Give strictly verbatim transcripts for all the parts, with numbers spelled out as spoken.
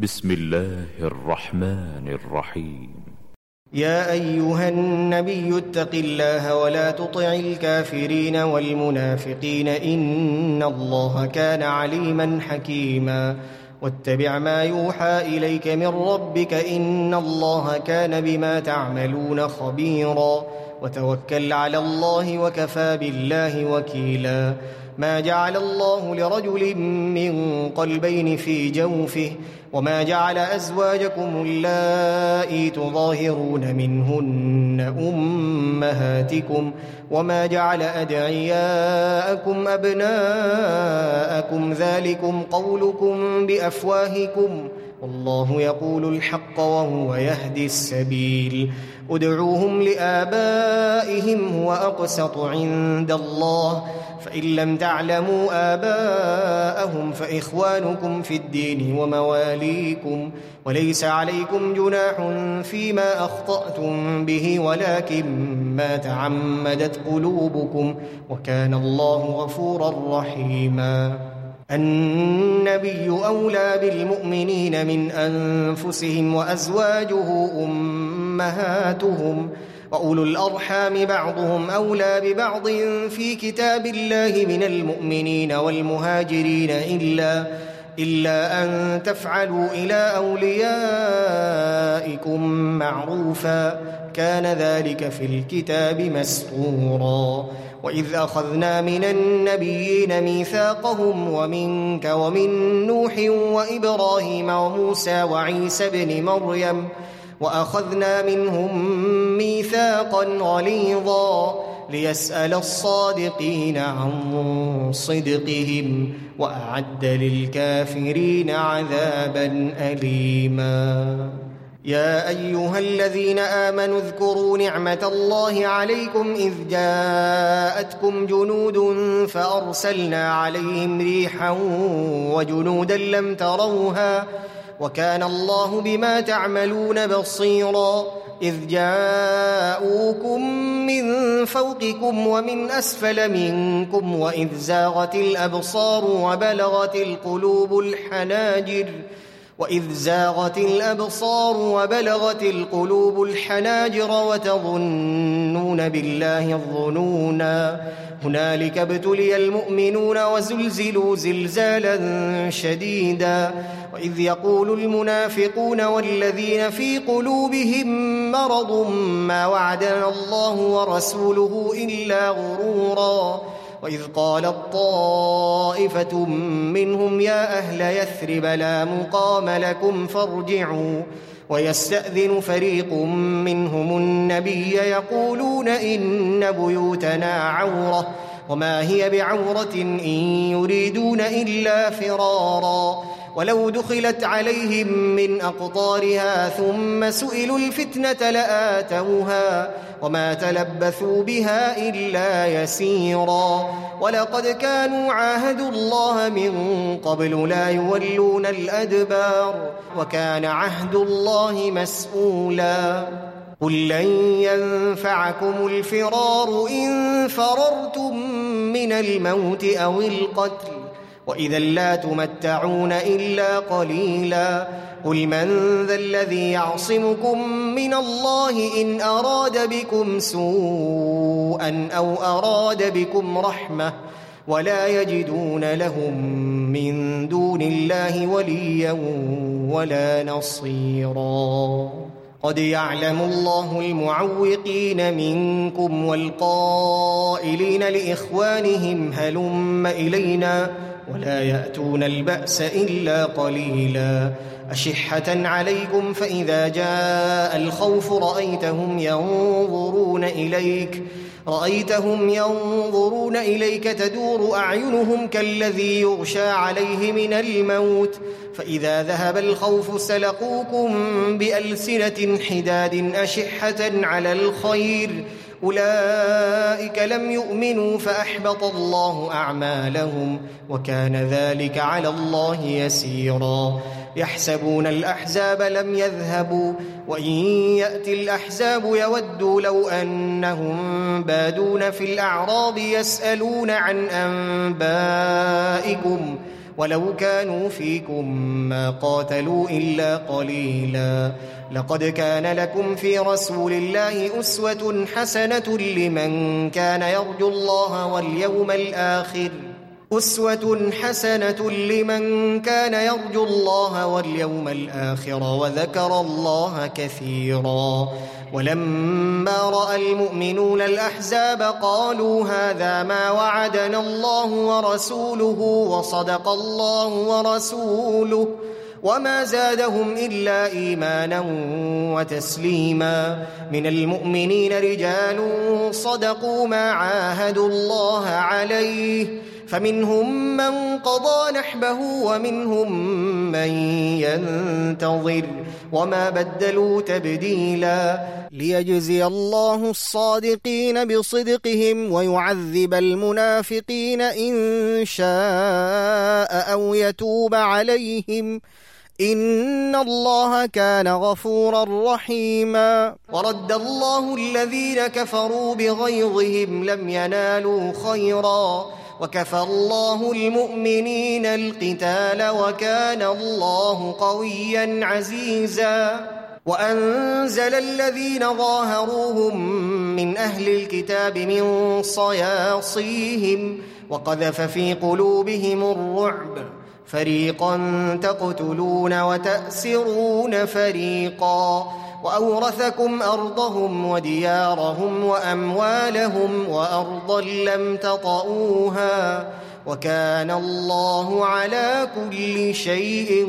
بسم الله الرحمن الرحيم. يا أيها النبي اتق الله ولا تطع الكافرين والمنافقين إن الله كان عليما حكيما واتبع ما يوحى إليك من ربك إن الله كان بما تعملون خبيرا وتوكل على الله وكفى بالله وكيلا. ما جعل الله لرجل من قلبين في جوفه وما جعل أزواجكم اللائي تظاهرون منهن أمهاتكم وما جعل أدعياءكم أبناءكم ذلكم قولكم بأفواهكم والله يقول الحق وهو يهدي السبيل. ادعوهم لآبائهم هو أقسط عند الله فإن لم تعلموا آباءهم فإخوانكم في الدين ومواليكم وليس عليكم جناح فيما أخطأتم به ولكن ما تعمدت قلوبكم وكان الله غفورا رحيما. النبي أولى بالمؤمنين من أنفسهم وأزواجه أمهاتهم وأولو الأرحام بعضهم أولى ببعض في كتاب الله من المؤمنين والمهاجرين إلا إلا أن تفعلوا إلى أوليائكم معروفا كان ذلك في الكتاب مسطورا. وإذ أخذنا من النبيين ميثاقهم ومنك ومن نوح وإبراهيم وموسى وعيسى بن مريم وأخذنا منهم ميثاقا غليظا ليسأل الصادقين عن صدقهم وأعد للكافرين عذابا أليما. يا أيها الذين آمنوا اذكروا نعمة الله عليكم إذ جاءتكم جنود فأرسلنا عليهم ريحا وجنودا لم تروها وكان الله بما تعملون بصيرا. إذ جاءوكم من فوقكم ومن أسفل منكم وإذ زاغت الأبصار وبلغت القلوب الحناجر وإذ زاغت الأبصار وبلغت القلوب الحناجر وتظنون بالله الظنونا هنالك ابتلي المؤمنون وزلزلوا زلزالا شديدا. وإذ يقول المنافقون والذين في قلوبهم مرض ما وعدنا الله ورسوله إلا غرورا. وإذ قالت طائفة منهم يا أهل يثرب لا مقام لكم فارجعوا ويستأذن فريق منهم النبي يقولون إن بيوتنا عورة وما هي بعورة إن يريدون إلا فرارا ولو دخلت عليهم من أقطارها ثم سئلوا الفتنة لآتوها وما تلبثوا بها إلا يسيرا. ولقد كانوا عاهدوا الله من قبل لا يولون الأدبار وكان عهد الله مسؤولا. قل لن ينفعكم الفرار إن فررتم من الموت أو القتل وإذا لا تمتعون إلا قليلا. قل من ذا الذي يعصمكم من الله إن أراد بكم سوءا أو أراد بكم رحمة ولا يجدون لهم من دون الله وليا ولا نصيرا. قد يعلم الله المعوقين منكم والقائلين لإخوانهم هلم إلينا ولا يأتون البأس إلا قليلا. أشحة عليكم فإذا جاء الخوف رأيتهم ينظرون إليك رأيتهم ينظرون إليك تدور أعينهم كالذي يغشى عليه من الموت فإذا ذهب الخوف سلقوكم بألسنة حداد أشحة على الخير أولئك لم يؤمنوا فأحبط الله أعمالهم وكان ذلك على الله يسيرا. يحسبون الأحزاب لم يذهبوا وإن يأتي الأحزاب يودوا لو أنهم بادون في الأعراب يسألون عن أنبائكم ولو كانوا فيكم ما قاتلوا إلا قليلا لقد كان لكم في رسول الله أسوة حسنة لمن كان يرجو الله واليوم الآخر أسوة حسنة لمن كان يرجو الله واليوم الآخر وذكر الله كثيرا ولما رأى المؤمنون الأحزاب قالوا هذا ما وعدنا الله ورسوله وصدق الله ورسوله وما زادهم إلا إيمانا وتسليما من المؤمنين رجال صدقوا ما عاهدوا الله عليه فمنهم من قضى نحبه ومنهم من ينتظر وما بدلوا تبديلا ليجزي الله الصادقين بصدقهم ويعذب المنافقين إن شاء أو يتوب عليهم إن الله كان غفورا رحيما ورد الله الذين كفروا بغيظهم لم ينالوا خيرا وكفى الله المؤمنين القتال وكان الله قويا عزيزا وأنزل الذين ظاهروهم من أهل الكتاب من صياصيهم وقذف في قلوبهم الرعب فريقا تقتلون وتأسرون فريقا وأورثكم أرضهم وديارهم وأموالهم وأرضا لم تطئوها وكان الله على كل شيء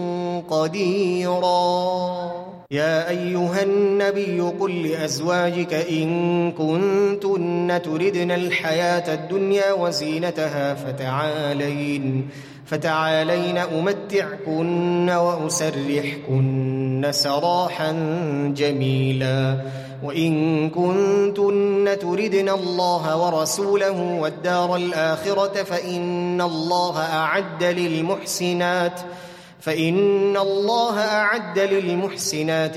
قديرا يا أيها النبي قل لأزواجك إن كنتن تردن الحياة الدنيا وزينتها فتعالين فتعالين أمتعكن وأسرحكن سراحا جميلا وإن كنتن تردن الله ورسوله والدار الآخرة فإن الله أعد للمحسنات فإن الله أعد للمحسنات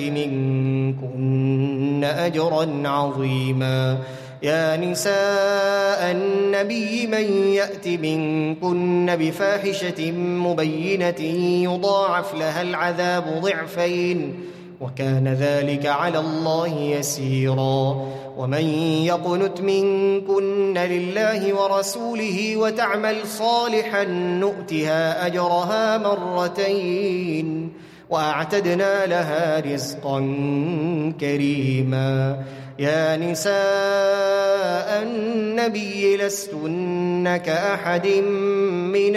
منكن أجرا عظيما يا نساء النبي من يأت منكن بفاحشة مبينة يضاعف لها العذاب ضعفين وكان ذلك على الله يسيرا ومن يقنت منكن لله ورسوله وتعمل صالحا نؤتها أجرها مرتين وأعتدنا لها رزقا كريما يا نساء النبي لستن كأحد من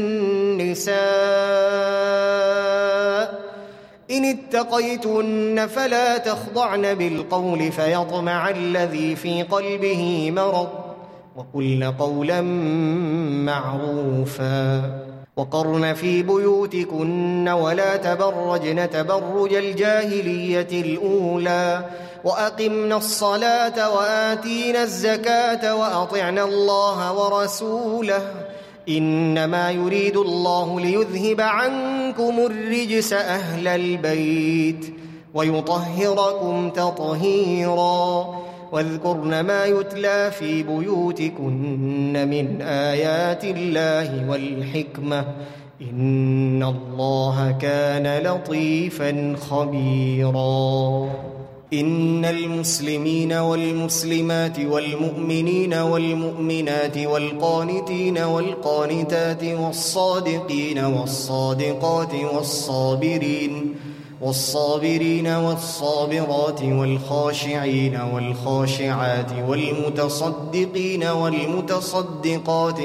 النساء إن اتقيتن فلا تخضعن بالقول فيطمع الذي في قلبه مرض وقلن قولا معروفا وقرن في بيوتكن ولا تبرجن تبرج الجاهلية الأولى وأقمنا الصلاة وآتينا الزكاة وأطعنا الله ورسوله إنما يريد الله ليذهب عنكم الرجس أهل البيت ويطهركم تطهيرا واذكرن ما يتلى في بيوتكن من آيات الله والحكمة إن الله كان لطيفا خبيرا إن المسلمين والمسلمات والمؤمنين والمؤمنات والقانتين والقانتات والصادقين والصادقات والصابرين والصابرين والصابرات والخاشعين والخاشعات والمتصدقين والمتصدقات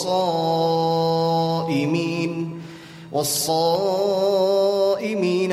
والصائمين والصائمين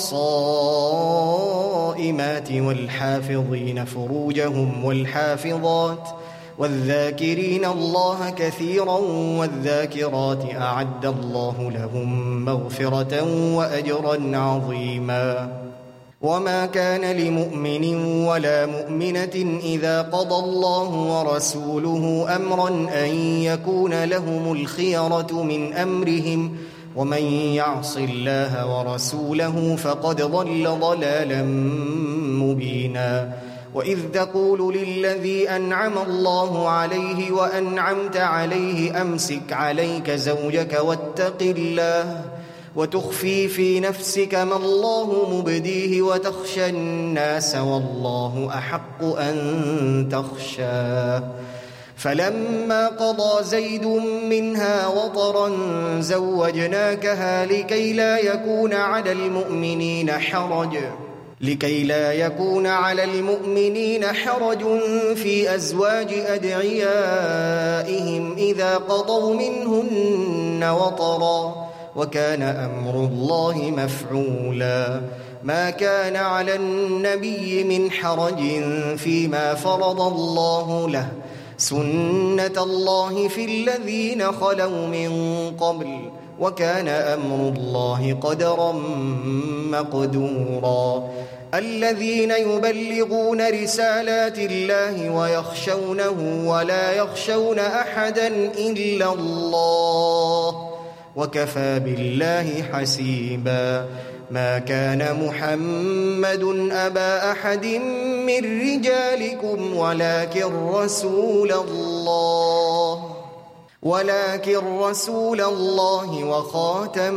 والصائمات والحافظين فروجهم والحافظات والذاكرين الله كثيرا والذاكرات أعد الله لهم مغفرة وأجرا عظيما وما كان لمؤمن ولا مؤمنة إذا قضى الله ورسوله أمرا أن يكون لهم الخيرة من أمرهم ومن يعص الله ورسوله فقد ضل ضلالا مبينا وإذ تقول للذي أنعم الله عليه وأنعمت عليه أمسك عليك زوجك واتق الله وتخفي في نفسك ما الله مبديه وتخشى الناس والله أحق أن تخشاه فلما قضى زيد منها وطرا زوجناكها لكي لا يكون على المؤمنين حرج لكي لا يكون على المؤمنين حرج في أزواج أدعيائهم إذا قضوا منهن وطرا وكان أمر الله مفعولا ما كان على النبي من حرج فيما فرض الله له سنة الله في الذين خلوا من قبل وكان أمر الله قدرا مقدورا الذين يبلغون رسالات الله ويخشونه ولا يخشون أحدا إلا الله وكفى بالله حسيبا ما كان محمد أبا أحد من رجالكم ولكن رسول الله ولكن رسول الله وخاتم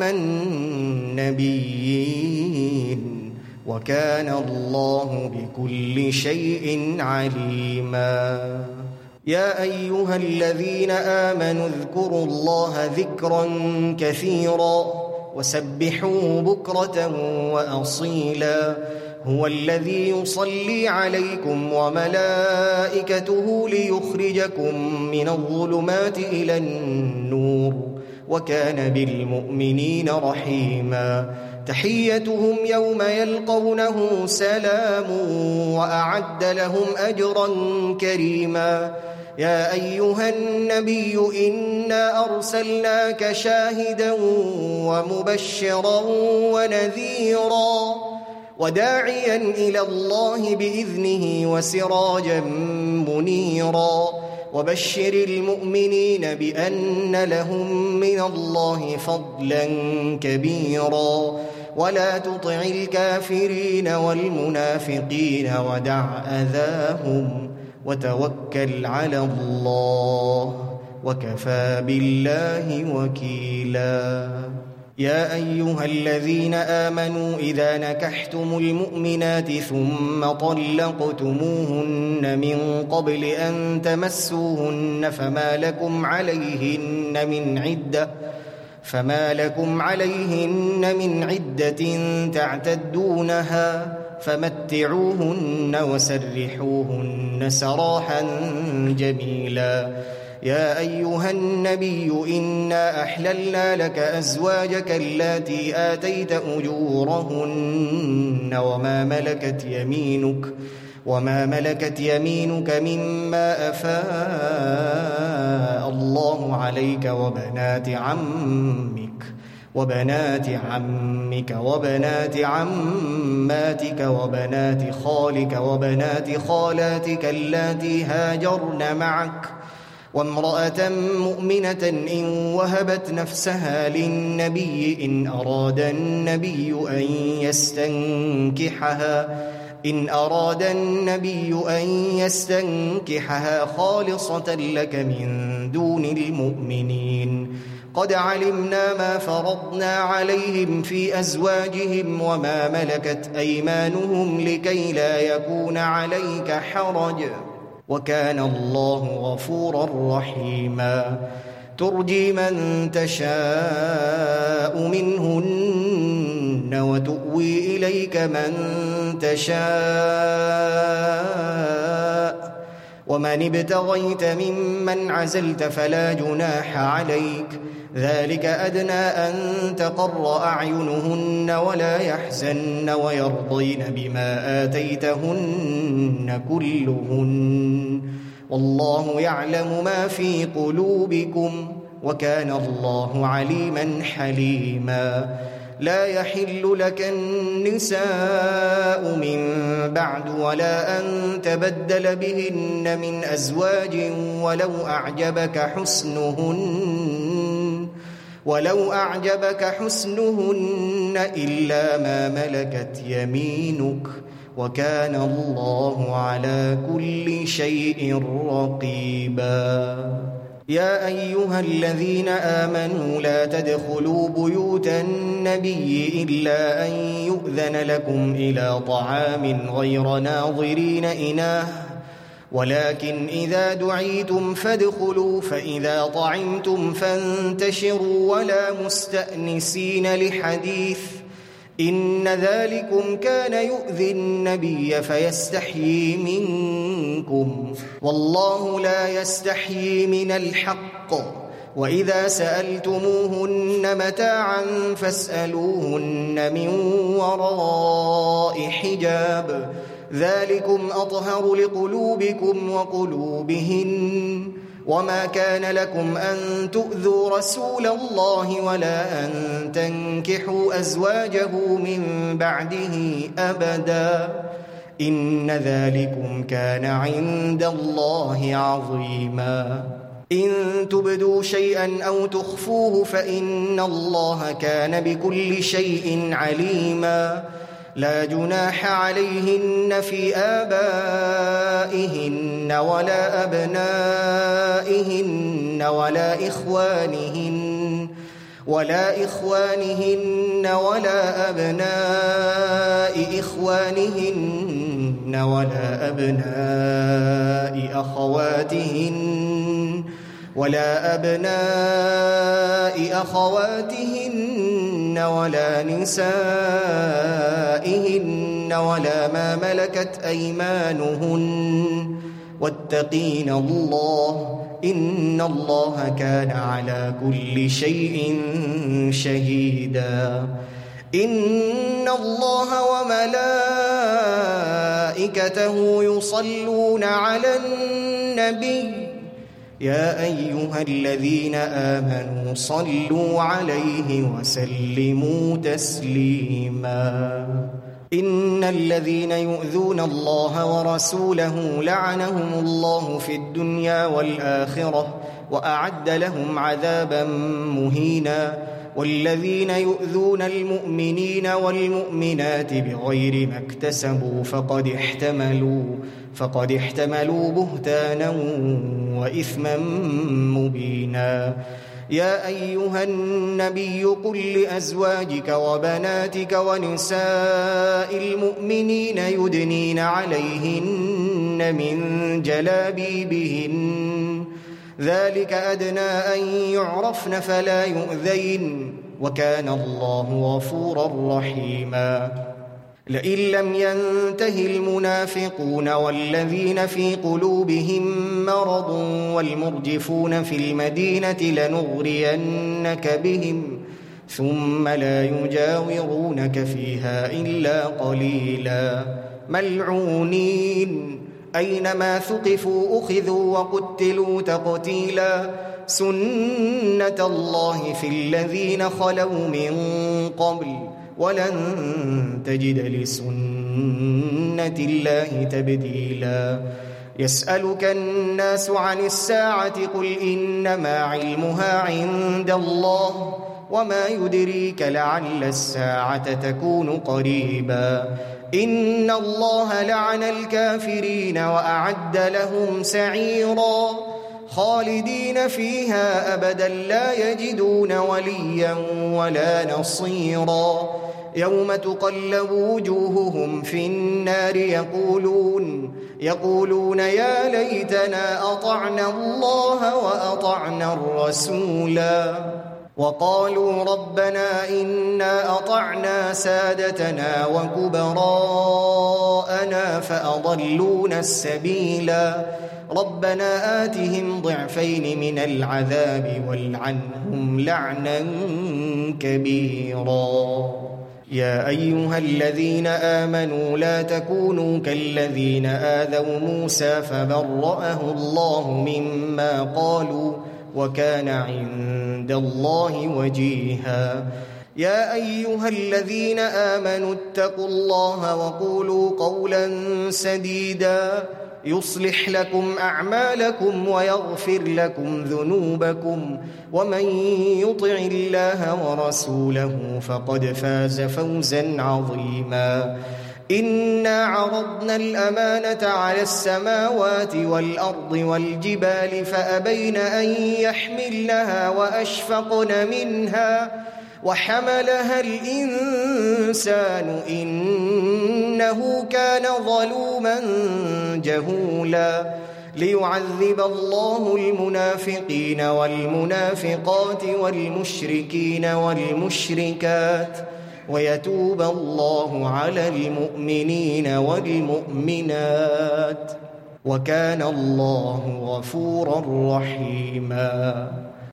النبيين وكان الله بكل شيء عليما يا أيها الذين آمنوا اذكروا الله ذكرا كثيرا وسبحوه بكرة وأصيلا هو الذي يصلي عليكم وملائكته ليخرجكم من الظلمات إلى النور وكان بالمؤمنين رحيما تحيتهم يوم يلقونه سلام وأعد لهم أجرا كريما يا أيها النبي إنا أرسلناك شاهدا ومبشرا ونذيرا وداعيا إلى الله بإذنه وسراجا منيرا وبشر المؤمنين بأن لهم من الله فضلا كبيرا ولا تطع الكافرين والمنافقين ودع أذاهم وتوكل على الله وكفى بالله وكيلا يا أيها الذين آمنوا إذا نكحتم المؤمنات ثم طلقتموهن من قبل أن تمسوهن فما لكم عليهن من عدة فما لكم عليهن من عدة تعتدونها فمتعوهن وسرحوهن سراحا جميلا يا أيها النبي إنا أحللنا لك أزواجك اللاتي آتيت أجورهن وما ملكت يمينك وما ملكت يمينك مما أفاء الله عليك وبنات عمك وبنات عمك وبنات عماتك وبنات خالك وبنات خالاتك اللاتي هاجرن معك وامرأة مؤمنة إن وهبت نفسها للنبي إن أراد النبي أن يستنكحها إن أراد النبي أن يستنكحها خالصة لك من دون المؤمنين قد علمنا ما فرضنا عليهم في أزواجهم وما ملكت أيمانهم لكي لا يكون عليك حرج وكان الله غفورا رحيما ترجي من تشاء منهن وتؤوي إليك من تشاء ومن ابتغيت ممن عزلت فلا جناح عليك ذلك أدنى أن تقر أعينهن ولا يحزن ويرضين بما آتيتهن كلهن والله يعلم ما في قلوبكم وكان الله عليما حليما لا يحل لك النساء من بعد ولا أن تبدل بهن من أزواج ولو أعجبك حسنهن ولو أعجبك حسنهن إلا ما ملكت يمينك وكان الله على كل شيء رقيبا. يا أيها الذين آمنوا لا تدخلوا بيوت النبي إلا أن يؤذن لكم إلى طعام غير ناظرين إناه ولكن إذا دعيتم فادخلوا فإذا طعمتم فانتشروا ولا مستأنسين لحديث إن ذلكم كان يؤذي النبي فيستحيي منكم والله لا يستحيي من الحق وإذا سألتموهن متاعا فاسألوهن من وراء حجاب ذلكم أطهر لقلوبكم وقلوبهن وما كان لكم أن تؤذوا رسول الله ولا أن تنكحوا أزواجه من بعده أبدا إن ذلكم كان عند الله عظيما. إن تبدوا شيئا أو تخفوه فإن الله كان بكل شيء عليما. لا جناح عليهن في آبائهن ولا أبنائهن ولا إخوانهن ولا إخوانهن ولا أبناء إخوانهن ولا أبناء أخواتهن ولا أبناء أخواتهن ولا نسائهن ولا ما ملكت أيمانهن واتقين الله إن الله كان على كل شيء شهيدا. إن الله وملائكته يصلون على النبي يا أيها الذين آمنوا صلوا عليه وسلموا تسليما. إن الذين يؤذون الله ورسوله لعنهم الله في الدنيا والآخرة وأعد لهم عذابا مهينا. والذين يؤذون المؤمنين والمؤمنات بغير ما اكتسبوا فقد احتملوا فقد احتملوا بهتانا وإثما مبينا. يا أيها النبي قل لأزواجك وبناتك ونساء المؤمنين يدنين عليهن من جلابيبهن ذلك أدنى أن يعرفن فلا يؤذين وكان الله غفورا رحيما. لئن لم ينته المنافقون والذين في قلوبهم مرض والمرجفون في المدينة لنغرينك بهم ثم لا يجاورونك فيها إلا قليلا ملعونين أينما ثقفوا أخذوا وقتلوا تقتيلا. سنة الله في الذين خلوا من قبل ولن تجد لسنة الله تبديلا. يسألك الناس عن الساعة قل إنما علمها عند الله وما يدريك لعل الساعة تكون قريبا. إن الله لعن الكافرين وأعد لهم سعيرا خالدين فيها أبدا لا يجدون وليا ولا نصيرا. يوم تقلب وجوههم في النار يقولون يقولون يا ليتنا أطعنا الله وأطعنا الرسولا وقالوا ربنا إنا أطعنا سادتنا وكبراءنا فأضلونا السبيلا. ربنا آتهم ضعفين من العذاب والعنهم لعنا كبيرا. يا أيها الذين آمنوا لا تكونوا كالذين آذوا موسى فبرأه الله مما قالوا وكان عند الله وجيها. يا أيها الذين آمنوا اتقوا الله وقولوا قولا سديدا يصلح لكم أعمالكم ويغفر لكم ذنوبكم ومن يطع الله ورسوله فقد فاز فوزا عظيما. إنا عرضنا الأمانة على السماوات والأرض والجبال فأبين أن يحملنها وأشفقن منها وحملها الإنسان إنه كان ظلوما جهولا. ليعذب الله المنافقين والمنافقات والمشركين والمشركات ويتوب الله على المؤمنين والمؤمنات وكان الله غفورا رحيما.